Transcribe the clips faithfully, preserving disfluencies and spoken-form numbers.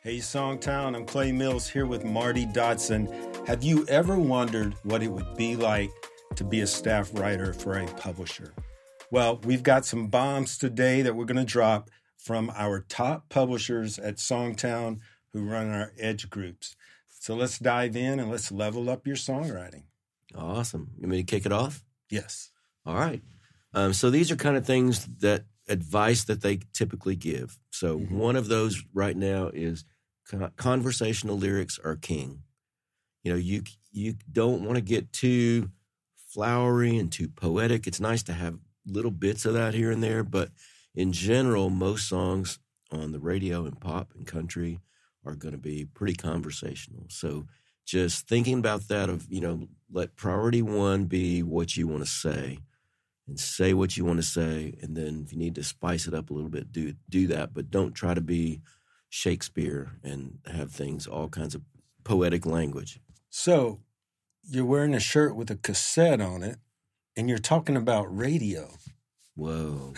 Hey, Songtown, I'm Clay Mills here with Marty Dotson. Have you ever wondered what it would be like to be a staff writer for a publisher? Well, we've got some bombs today that we're going to drop from our top publishers at Songtown who run our edge groups. So let's dive in and let's level up your songwriting. Awesome. You want me to kick it off? Yes. All right. Um, so these are kind of things that advice that they typically give. So mm-hmm. one of those right now is conversational lyrics are king. You know, you you don't want to get too flowery and too poetic. It's nice to have little bits of that here and there, but in general, most songs on the radio and pop and country are going to be pretty conversational. So just thinking about that of, you know, let priority one be what you want to say and say what you want to say. And then if you need to spice it up a little bit, do do that, but don't try to be Shakespeare and have things, all kinds of poetic language. So you're wearing a shirt with a cassette on it, and you're talking about radio. Whoa.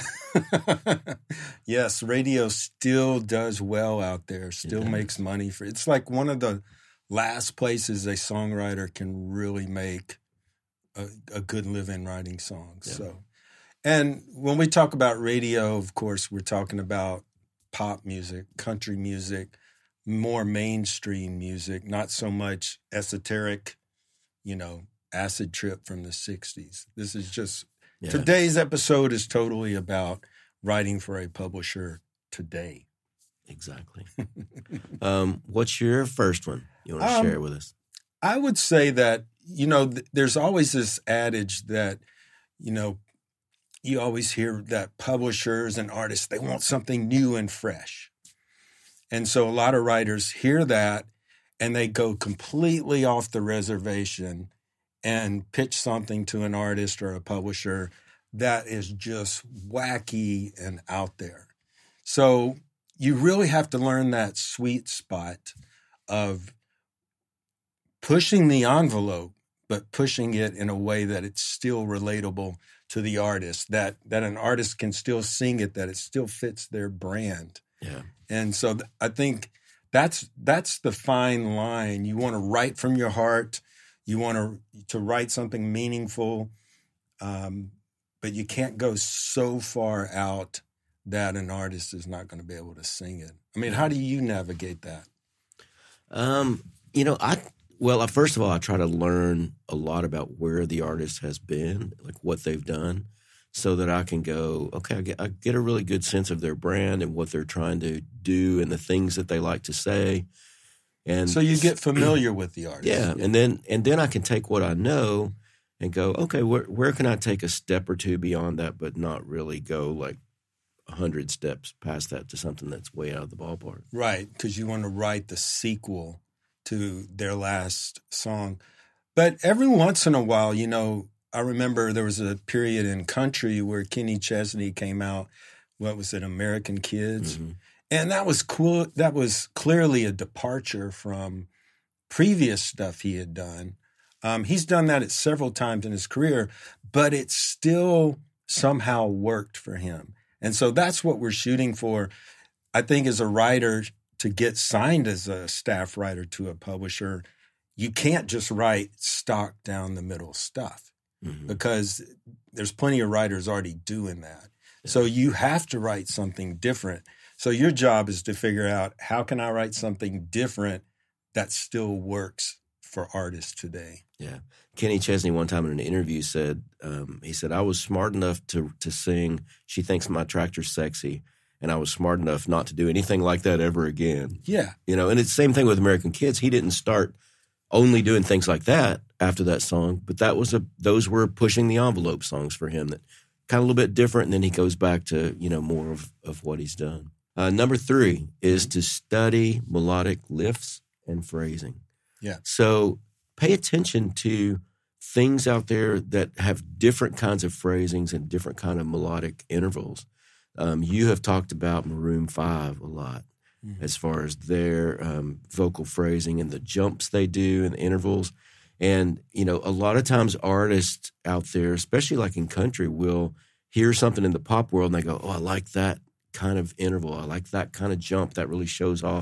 Yes, radio still does well out there, still makes money. for It's like one of the last places a songwriter can really make a, a good living writing songs. Yeah. So, and when we talk about radio, of course, we're talking about pop music, country music, more mainstream music, not so much esoteric, you know, acid trip from the sixties. This is just, yeah. Today's episode is totally about writing for a publisher today. Exactly. um, what's your first one you want to um, share with us? I would say that, you know, th- there's always this adage that, you know, you always hear that publishers and artists, they want something new and fresh. And so a lot of writers hear that and they go completely off the reservation and pitch something to an artist or a publisher that is just wacky and out there. So you really have to learn that sweet spot of pushing the envelope, but pushing it in a way that it's still relatable to the artist, that that an artist can still sing it, that it still fits their brand. Yeah. And so th- I think that's that's the fine line. You want to write from your heart. You want to to write something meaningful, um, but you can't go so far out that an artist is not going to be able to sing it. I mean, how do you navigate that? Um, you know, I well, first of all, I try to learn a lot about where the artist has been, like what they've done, so that I can go, okay, I get, I get a really good sense of their brand and what they're trying to do and the things that they like to say. And so you get familiar with the artist. Yeah, and then and then I can take what I know and go, okay, where where can I take a step or two beyond that, but not really go like a hundred steps past that to something that's way out of the ballpark. Right, because you want to write the sequel to their last song. But every once in a while, you know, I remember there was a period in country where Kenny Chesney came out. What was it, American Kids? Mm-hmm. And that was cool. That was clearly a departure from previous stuff he had done. Um, he's done that at several times in his career, but it still somehow worked for him. And so that's what we're shooting for. I think as a writer, to get signed as a staff writer to a publisher, you can't just write stock down the middle stuff mm-hmm. because there's plenty of writers already doing that. Yeah. So you have to write something different. So your job is to figure out, how can I write something different that still works for artists today? Yeah. Kenny Chesney one time in an interview said, um, he said, I was smart enough to to sing She Thinks My Tractor's Sexy, and I was smart enough not to do anything like that ever again. Yeah. You know, and it's the same thing with American Kids. He didn't start only doing things like that after that song, but that was a those were pushing the envelope songs for him that kind of a little bit different, and then he goes back to, you know, more of, of what he's done. Uh, number three is to study melodic lifts and phrasing. Yeah. So pay attention to things out there that have different kinds of phrasings and different kind of melodic intervals. Um, you have talked about Maroon five a lot mm-hmm. as far as their um, vocal phrasing and the jumps they do and the intervals. And, you know, a lot of times artists out there, especially like in country, will hear something in the pop world and they go, oh, I like that kind of interval. I like that kind of jump. That really shows off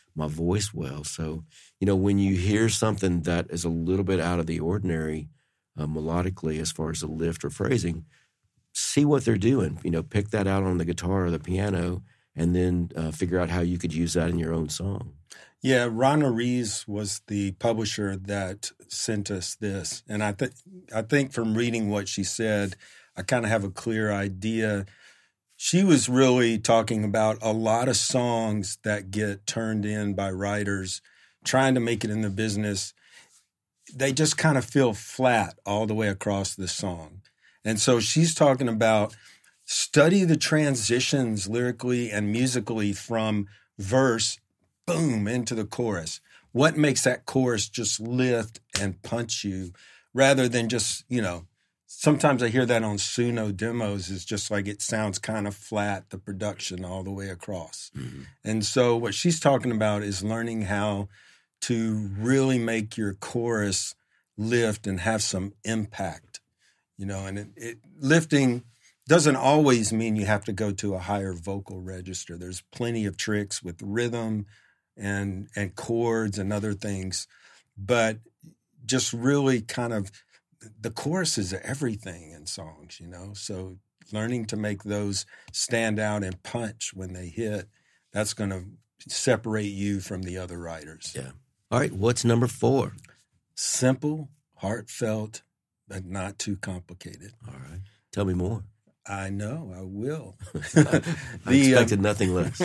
my voice well. So, you know, when you hear something that is a little bit out of the ordinary uh, melodically as far as the lift or phrasing, see what they're doing. You know, pick that out on the guitar or the piano, and then uh, figure out how you could use that in your own song. Yeah, Rana Rees was the publisher that sent us this. And I, th- I think from reading what she said, I kind of have a clear idea. She was really talking about a lot of songs that get turned in by writers trying to make it in the business. They just kind of feel flat all the way across the song. And so she's talking about study the transitions lyrically and musically from verse, boom, into the chorus. What makes that chorus just lift and punch you rather than just, you know, sometimes I hear that on Suno demos is just like it sounds kind of flat, the production all the way across. Mm-hmm. And so what she's talking about is learning how to really make your chorus lift and have some impact, you know, and it, it lifting doesn't always mean you have to go to a higher vocal register. There's plenty of tricks with rhythm and and chords and other things, but just really kind of the chorus is everything in songs, you know? So learning to make those stand out and punch when they hit, that's going to separate you from the other writers. Yeah. All right. What's number four? Simple, heartfelt, but not too complicated. All right. Tell me more. I know, I will. I the, expected um, nothing less.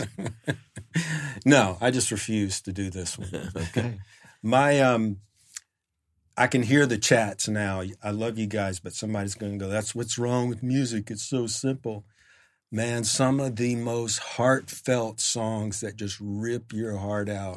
No, I just refuse to do this one. Okay. My, um, I can hear the chats now. I love you guys, but somebody's going to go, that's what's wrong with music. It's so simple. Man, some of the most heartfelt songs that just rip your heart out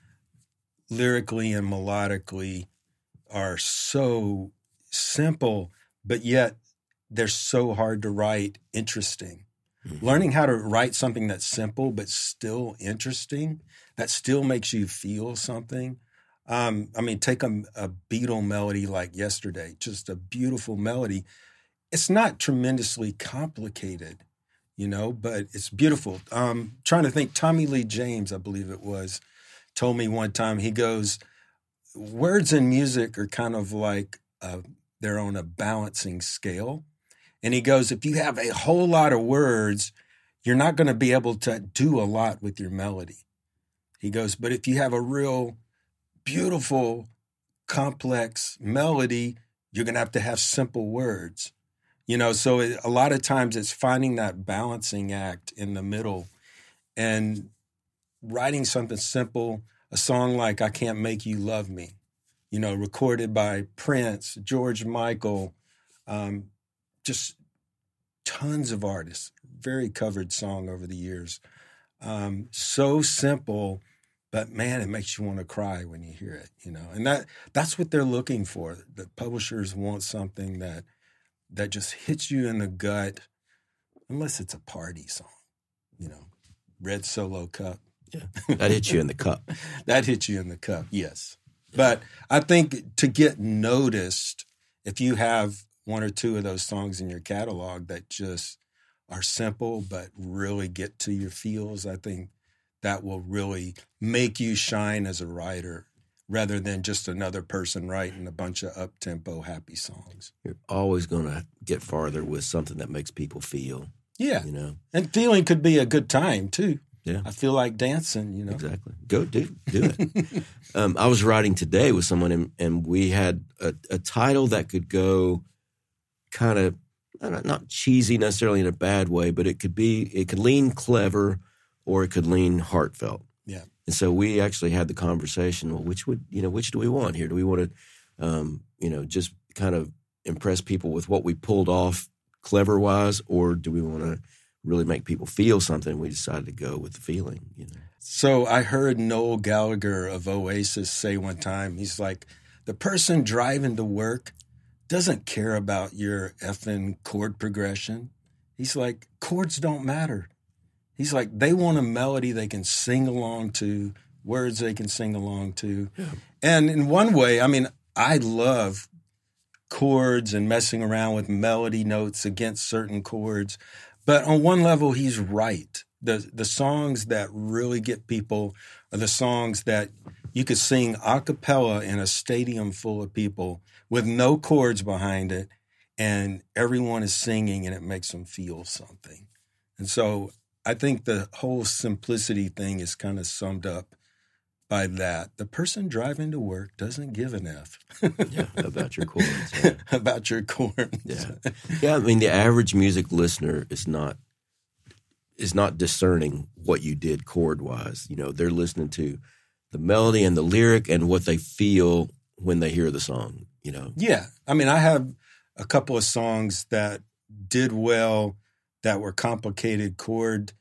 lyrically and melodically are so simple, but yet they're so hard to write interesting. Mm-hmm. Learning how to write something that's simple but still interesting, that still makes you feel something. Um, I mean, take a, a Beatle melody like Yesterday, just a beautiful melody. It's not tremendously complicated, you know, but it's beautiful. Um, trying to think, Tommy Lee James, I believe it was, told me one time, he goes, words in music are kind of like uh, they're on a balancing scale. And he goes, if you have a whole lot of words, you're not going to be able to do a lot with your melody. He goes, but if you have a real beautiful, complex melody, you're going to have to have simple words. You know, so it, a lot of times it's finding that balancing act in the middle and writing something simple, a song like I Can't Make You Love Me, you know, recorded by Prince, George Michael, um, just tons of artists, very covered song over the years. Um, so simple, but man, it makes you want to cry when you hear it, you know. And that that's what they're looking for. The publishers want something that that just hits you in the gut, unless it's a party song, you know. Red Solo Cup. Yeah, that hits you in the cup. That hits you in the cup, yes. But I think to get noticed, if you have one or two of those songs in your catalog that just are simple but really get to your feels, I think that will really make you shine as a writer rather than just another person writing a bunch of up-tempo happy songs. You're always going to get farther with something that makes people feel. Yeah. You know? And feeling could be a good time, too. Yeah. I feel like dancing, you know. Exactly. Go do do it. um, I was writing today with someone, and, and we had a, a title that could go kind of not, not cheesy necessarily in a bad way, but it could be it could lean clever or it could lean heartfelt. Yeah. And so we actually had the conversation. Well, which would you know which do we want here? Do we want to um, you know just kind of impress people with what we pulled off clever wise, or do we want to really make people feel something? We decided to go with the feeling, you know. So I heard Noel Gallagher of Oasis say one time, he's like, the person driving to work doesn't care about your effing chord progression. He's like, chords don't matter. He's like, they want a melody they can sing along to, words they can sing along to. Yeah. And in one way, I mean, I love chords and messing around with melody notes against certain chords. But on one level, he's right. The the songs that really get people are the songs that you could sing a cappella in a stadium full of people with no chords behind it, and everyone is singing and it makes them feel something. And so I think the whole simplicity thing is kind of summed up by that. The person driving to work doesn't give an F. Yeah, about your chords. Yeah. About your chords. Yeah. Yeah, I mean, the average music listener is not is not discerning what you did chord-wise. You know, they're listening to the melody and the lyric and what they feel when they hear the song, you know. Yeah. I mean, I have a couple of songs that did well that were complicated chord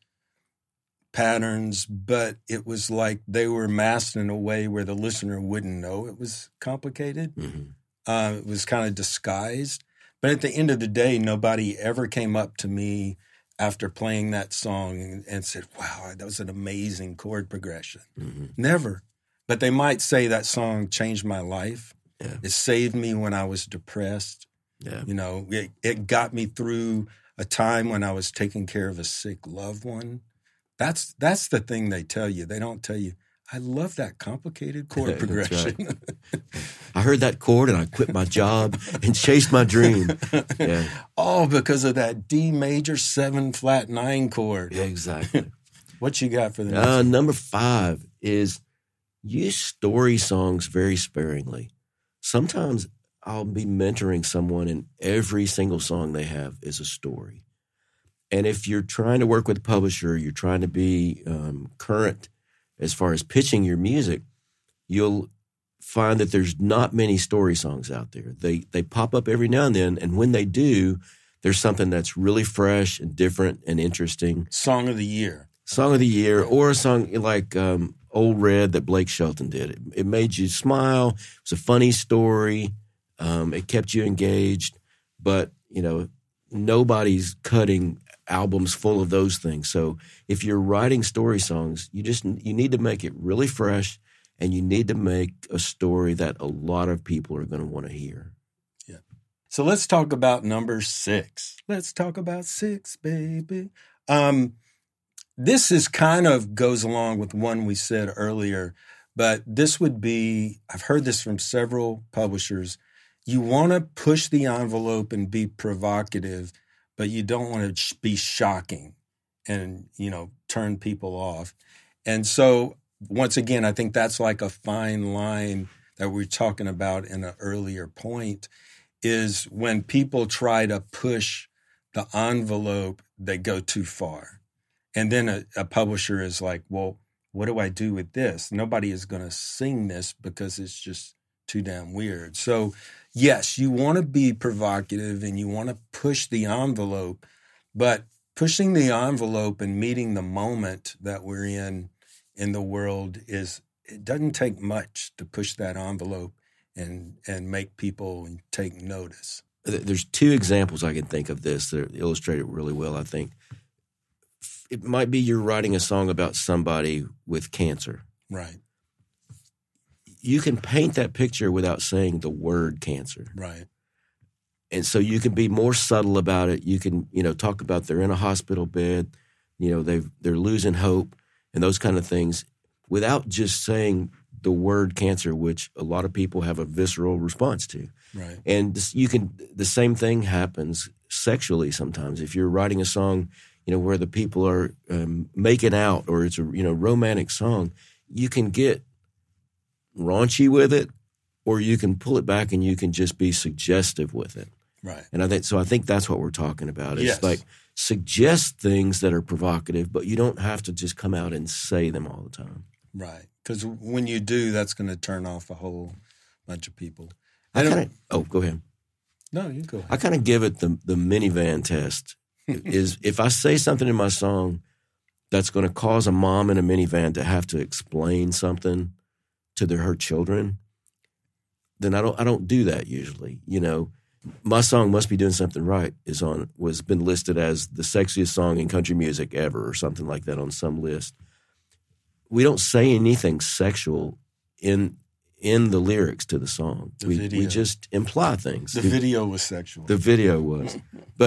patterns, but it was like they were masked in a way where the listener wouldn't know it was complicated. Mm-hmm. Uh, it was kind of disguised. But at the end of the day, nobody ever came up to me after playing that song and, and said, wow, that was an amazing chord progression. Mm-hmm. Never. But they might say that song changed my life. Yeah. It saved me when I was depressed. Yeah. You know, it, it got me through a time when I was taking care of a sick loved one. That's that's the thing they tell you. They don't tell you, I love that complicated chord progression. Right. I heard that chord and I quit my job and chased my dream. Yeah. All because of that D major seven flat nine chord. Yeah, exactly. What you got for the next uh, one? Number five is use story songs very sparingly. Sometimes I'll be mentoring someone and every single song they have is a story. And if you're trying to work with a publisher, you're trying to be um, current as far as pitching your music, you'll find that there's not many story songs out there. They they pop up every now and then, and when they do, there's something that's really fresh and different and interesting. Song of the year. Song of the year, or a song like um, Old Red that Blake Shelton did. It, it made you smile. It was a funny story. Um, it kept you engaged. But, you know, nobody's cutting albums full of those things. So if you're writing story songs, you just you need to make it really fresh, and you need to make a story that a lot of people are going to want to hear. Yeah. So let's talk about number six. Let's talk about six, baby. Um, this is kind of goes along with one we said earlier, but this would be, I've heard this from several publishers. You want to push the envelope and be provocative, but you don't want to be shocking and, you know, turn people off. And so, once again, I think that's like a fine line that we we're talking about in an earlier point, is when people try to push the envelope, they go too far. And then a, a publisher is like, well, what do I do with this? Nobody is going to sing this because it's just too damn weird. So, yes, you want to be provocative and you want to push the envelope, but pushing the envelope and meeting the moment that we're in in the world is, it doesn't take much to push that envelope and and make people take notice. There's two examples I can think of this that illustrate it really well, I think. It might be you're writing a song about somebody with cancer. Right. You can paint that picture without saying the word cancer. Right. And so you can be more subtle about it. You can, you know, talk about they're in a hospital bed, you know, they've, they're losing hope and those kind of things without just saying the word cancer, which a lot of people have a visceral response to. Right. And this, you can, the same thing happens sexually sometimes. If you're writing a song, you know, where the people are um, making out, or it's a, you know, romantic song, you can get raunchy with it, or you can pull it back and you can just be suggestive with it. Right. And I think so. I think that's what we're talking about. It's yes. like suggest things that are provocative, but you don't have to just come out and say them all the time. Right. Because when you do, that's going to turn off a whole bunch of people. I kinda, oh, go ahead. No, you go ahead. I kind of give it the the minivan test. Is if I say something in my song that's going to cause a mom in a minivan to have to explain something to their, her children, then I don't I don't do that usually. You know, my song "Must Be Doing Something Right" is on was been listed as the sexiest song in country music ever, or something like that on some list. We don't say anything sexual in in the lyrics to the song. The we video. we just imply things. The we, video was sexual. The video was, but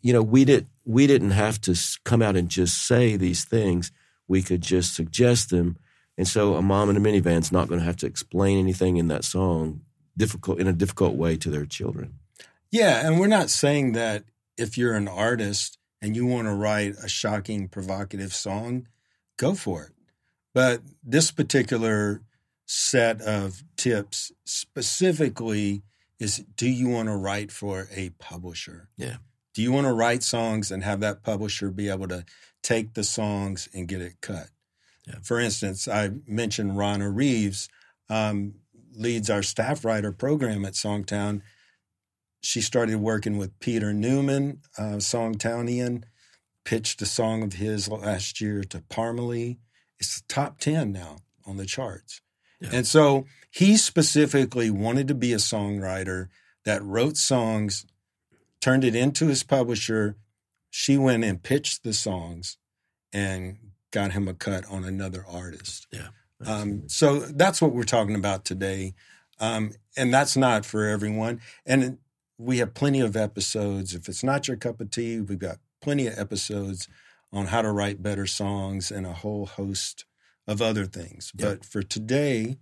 you know, we did we didn't have to come out and just say these things. We could just suggest them. And so a mom in a minivan's not going to have to explain anything in that song difficult in a difficult way to their children. Yeah, and we're not saying that if you're an artist and you want to write a shocking, provocative song, go for it. But this particular set of tips specifically is, do you want to write for a publisher? Yeah. Do you want to write songs and have that publisher be able to take the songs and get it cut? Yeah. For instance, I mentioned Ronna Reeves, um, leads our staff writer program at Songtown. She started working with Peter Newman, uh, Songtownian, pitched a song of his last year to Parmalee. It's top ten now on the charts. Yeah. And so he specifically wanted to be a songwriter that wrote songs, turned it into his publisher. She went and pitched the songs and got him a cut on another artist. Yeah. Um, so that's what we're talking about today. Um, and that's not for everyone. And we have plenty of episodes. If it's not your cup of tea, we've got plenty of episodes on how to write better songs and a whole host of other things. Yep. But for today,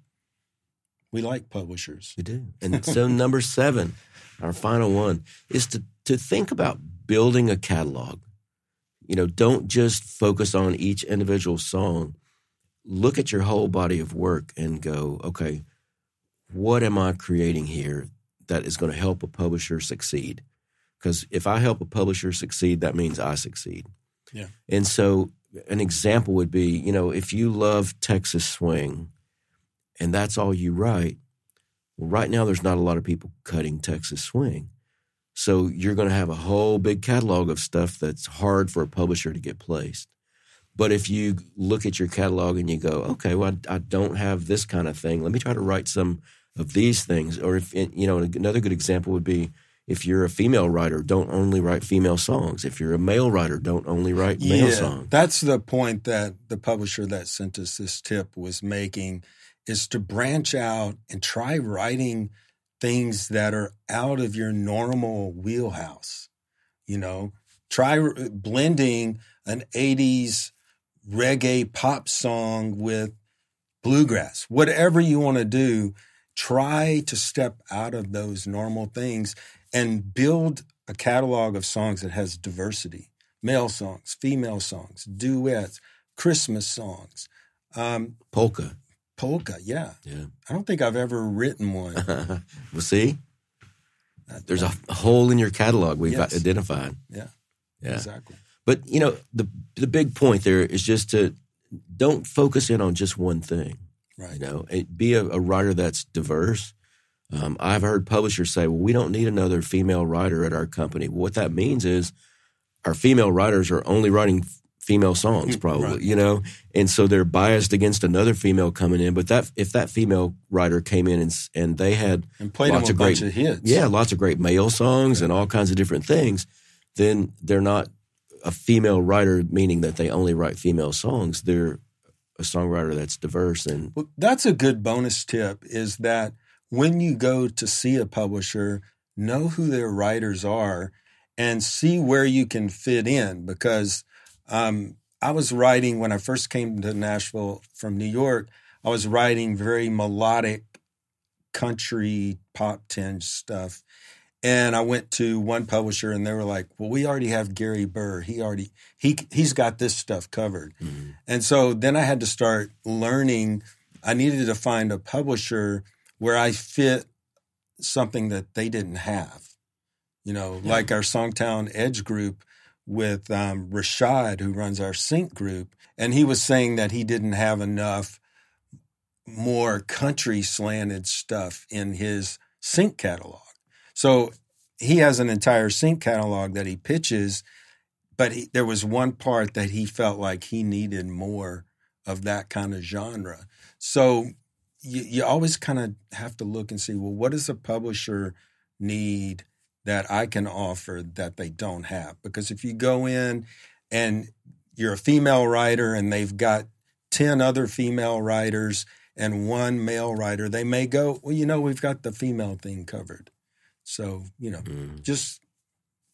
we like publishers. We do. And so number seven, our final one, is to, to think about building a catalog. You know, don't just focus on each individual song. Look at your whole body of work and go, okay, what am I creating here that is going to help a publisher succeed? Because if I help a publisher succeed, that means I succeed. Yeah. And so an example would be, you know, if you love Texas swing and that's all you write, well, right now there's not a lot of people cutting Texas swing. So you're going to have a whole big catalog of stuff that's hard for a publisher to get placed. But if you look at your catalog and you go, okay, well, I, I don't have this kind of thing. Let me try to write some of these things. Or if, you know, another good example would be if you're a female writer, don't only write female songs. If you're a male writer, don't only write male yeah, songs. That's the point that the publisher that sent us this tip was making, is to branch out and try writing things that are out of your normal wheelhouse. You know, try blending an eighties reggae pop song with bluegrass. Whatever you want to do, try to step out of those normal things and build a catalog of songs that has diversity. Male songs, female songs, duets, Christmas songs. Um, polka. Polka, yeah. Yeah. I don't think I've ever written one. Well, see? There's a hole in your catalog we've yes. identified. Yeah, yeah, exactly. But, you know, the the big point there is just to don't focus in on just one thing. Right. You know, it, be a, a writer that's diverse. Um, I've heard publishers say, well, we don't need another female writer at our company. What that means is our female writers are only writing female songs, probably, right. you know, and so they're biased against another female coming in. But that if that female writer came in and and they had and played lots them a of bunch great, of hits, yeah, lots of great male songs yeah. and all kinds of different things, then they're not a female writer, meaning that they only write female songs. They're a songwriter that's diverse. And well, that's a good bonus tip, is that when you go to see a publisher, know who their writers are and see where you can fit in. Because um, I was writing, when I first came to Nashville from New York, I was writing very melodic country pop tinge stuff. And I went to one publisher and they were like, well, we already have Gary Burr. He already, he, he's got this stuff covered. Mm-hmm. And so then I had to start learning. I needed to find a publisher where I fit something that they didn't have. You know, yeah. like our Songtown Edge group with um, Rashad, who runs our sync group. And he was saying that he didn't have enough more country slanted stuff in his sync catalog. So he has an entire sync catalog that he pitches, but he, there was one part that he felt like he needed more of that kind of genre. So you, you always kind of have to look and see, well, what does a publisher need that I can offer that they don't have? Because if you go in and you're a female writer and they've got ten other female writers and one male writer, they may go, well, you know, we've got the female thing covered. So, you know, mm. just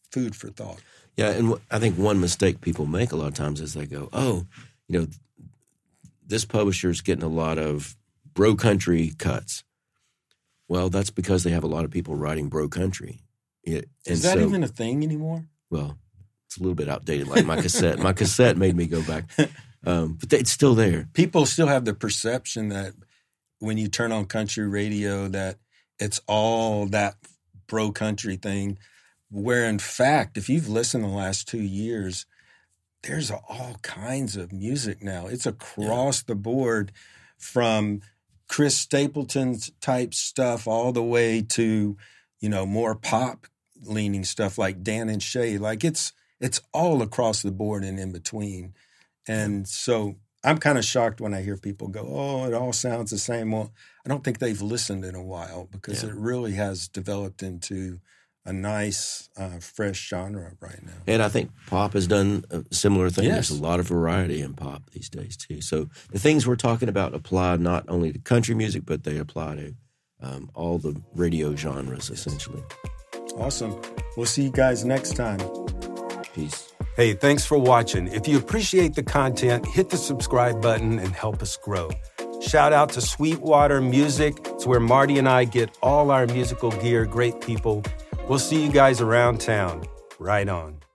food for thought. Yeah, and I think one mistake people make a lot of times is they go, oh, you know, this publisher's getting a lot of bro country cuts. Well, that's because they have a lot of people writing bro country. It, is that so, even a thing anymore? Well, it's a little bit outdated, like my cassette. My cassette made me go back. Um, but it's still there. People still have the perception that when you turn on country radio that it's all that bro country thing, where in fact, if you've listened the last two years, there's all kinds of music now. It's across yeah. the board from Chris Stapleton's type stuff all the way to, you know, more pop leaning stuff like Dan and Shay. Like it's it's all across the board and in between. And so I'm kind of shocked when I hear people go, oh, it all sounds the same. Well, I don't think they've listened in a while because yeah. it really has developed into a nice, uh, fresh genre right now. And I think pop has done a similar thing. Yes. There's a lot of variety in pop these days, too. So the things we're talking about apply not only to country music, but they apply to um, all the radio genres, essentially. Awesome. We'll see you guys next time. Peace. Hey, thanks for watching. If you appreciate the content, hit the subscribe button and help us grow. Shout out to Sweetwater Music. It's where Marty and I get all our musical gear. Great people. We'll see you guys around town. Right on.